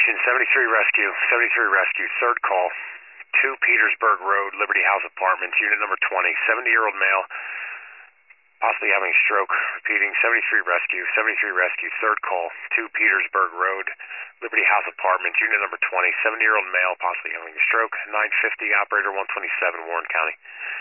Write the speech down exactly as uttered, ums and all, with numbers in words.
Station seventy-three Rescue, seventy-three Rescue, third call, two Petersburg Road, Liberty House Apartments, unit number twenty, seventy-year-old male, possibly having a stroke. Repeating, seventy-three Rescue, seventy-three Rescue, third call, two Petersburg Road, Liberty House Apartments, unit number twenty, seventy-year-old male, possibly having a stroke, nine fifty, operator one twenty-seven, Warren County.